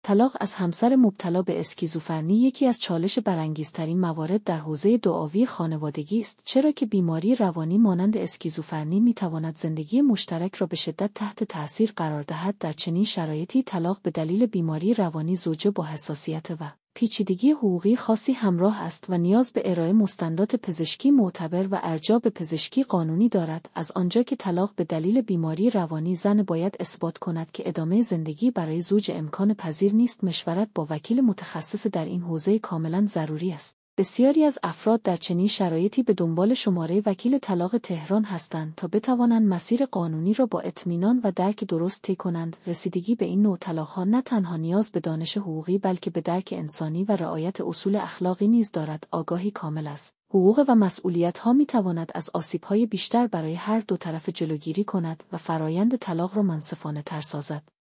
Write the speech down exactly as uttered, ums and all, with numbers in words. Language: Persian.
طلاق از همسر مبتلا به اسکیزوفرنی یکی از چالش برانگیزترین موارد در حوزه دعاوی خانوادگی است، چرا که بیماری روانی مانند اسکیزوفرنی می‌تواند زندگی مشترک را به شدت تحت تأثیر قرار دهد. در چنین شرایطی طلاق به دلیل بیماری روانی زوجه با حساسیت و پیچیدگی حقوقی خاصی همراه است و نیاز به ارائه مستندات پزشکی معتبر و ارجاع به پزشکی قانونی دارد. از آنجا که طلاق به دلیل بیماری روانی زن باید اثبات کند که ادامه زندگی برای زوج امکان پذیر نیست، مشورت با وکیل متخصص در این حوزه کاملا ضروری است. بسیاری از افراد در چنین شرایطی به دنبال شماره وکیل طلاق تهران هستند تا بتوانند مسیر قانونی را با اطمینان و درک درست طی کنند. رسیدگی به این نوع طلاق‌ها نه تنها نیاز به دانش حقوقی بلکه به درک انسانی و رعایت اصول اخلاقی نیز دارد. آگاهی کامل از حقوق و مسئولیت‌ها می‌تواند از آسیب‌های بیشتر برای هر دو طرف جلوگیری کند و فرایند طلاق را منصفانه‌تر سازد.